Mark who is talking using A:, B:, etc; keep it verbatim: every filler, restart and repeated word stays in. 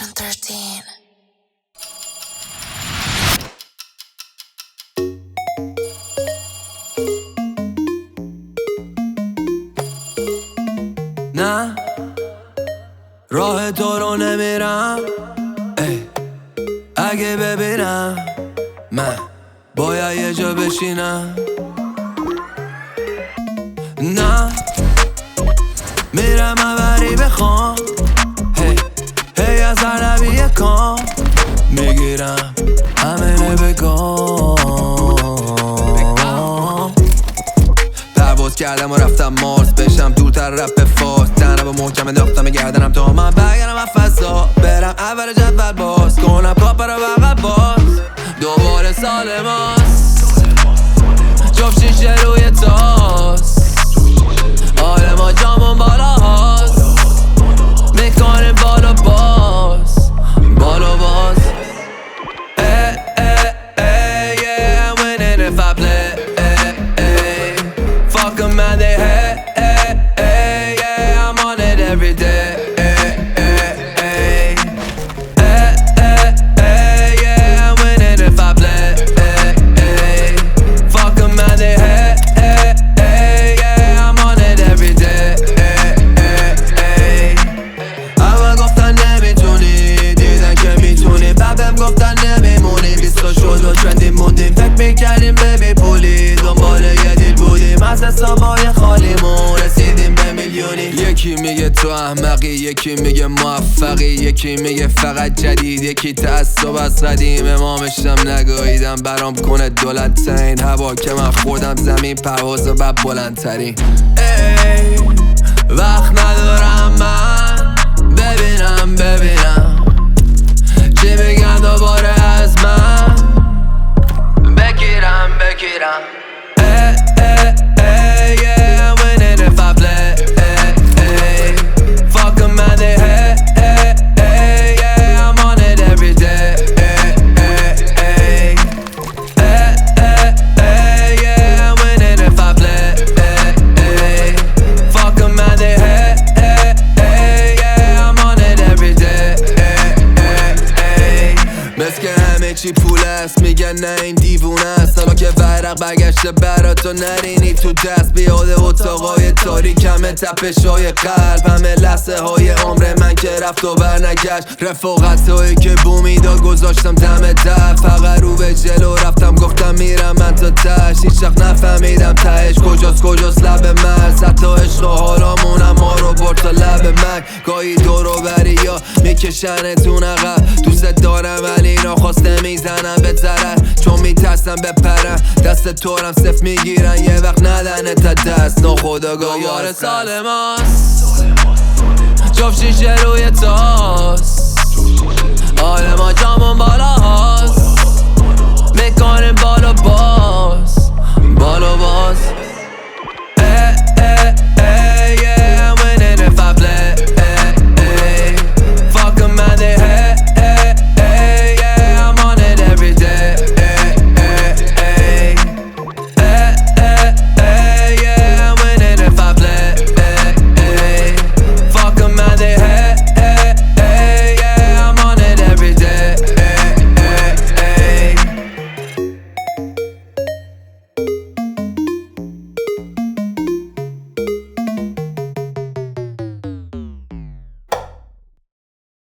A: Section thirteen.
B: نه راه تو رو نمیرم، ای اگه ببینم من باید یه جا بشینم. نه میرم اوری بخوام، هی هی از عربی کام میگیرم همه بگام. پرواز کردم و رفتم مارس، بشم دورتر رپ فارس. تنم و محکم انداختم گردنم تا من برگردم و فضا برم اول جدول باز کنم پاپ رو بقب باز. دوباره سال ماست، جفت شیشه روی تاس، حال ما جامون بالا هاست، میکنیم بالا باز بالا باز. Hey, hey, hey, yeah, I'm winning if I play. Hey, hey, fuck 'em man, they hey, hey, hey, yeah, I'm on it every day. Hey, hey, hey, hey, hey, hey, yeah, I'm winning if I play. Hey, hey, fuck 'em man, they hey, hey, hey, yeah, I'm on it every day. Hey, hey, hey. اول گفتن نمیتونی، دیدن که میتونی، بعدم گفتن نمیمونی. بیستا شد و ترندی موندیم، فکر میکردیم ببی پولی، دنبال یه دیل بودیم، از حسابای خالیمون رسیدیم به میلیونی. یکی میگه تو احمقی، یکی میگه موفقی، یکی میگه فقط جدید، یکی تعصب از قدیم. امامشم نگاهیدم برام کنه دولت ترین، هوا که من خوردم زمین پرواز و بعد بلندترین. ای وقت ندارم من ببینم ببینم چی میگن دوباره از من، بگیرم بگیرم. Hey, hey, hey, yeah, I'm winning if I play. Hey, hey, fuck 'em man, they hey, hey, hey, yeah, I'm on it every day. Hey, hey, hey, hey, hey, hey, yeah, I'm winning if I play. Hey, hey, fuck 'em man, they hey, hey, hey, yeah, I'm on it every day. Hey, hey, hey. بس که همه چی پول است، میگن نه این دیوونه است. حالا که ورق برگشته براتو نرینی تو دست، بیاده اتاقای تاریکمه تپش های قلب، همه لحظه های عمر من که رفت و برنگشت. رفاقت هایی که بومیدا گذاشتم دم در، فقط رو به جلو رفتم گفتم میرم من تا تش. هیچ وقت نفهمیدم تهش کجاست کجاست لب مرز، حتی عشق و حالامونم ما رو برد تا لب مرگ. گاهی دورو بری یا میکشنتون عقب، دوست دارم ولی ناخواسته میزنم به ضرر، چون میترسم بپرم دست تورم صف میگیرن یه وقت ندنه تا دست. ناخودآگاه یار سال ماست، جفت شیشه روی تاس، حال ما جامون بالا هاست، میکنیم بالا باز بالا باز.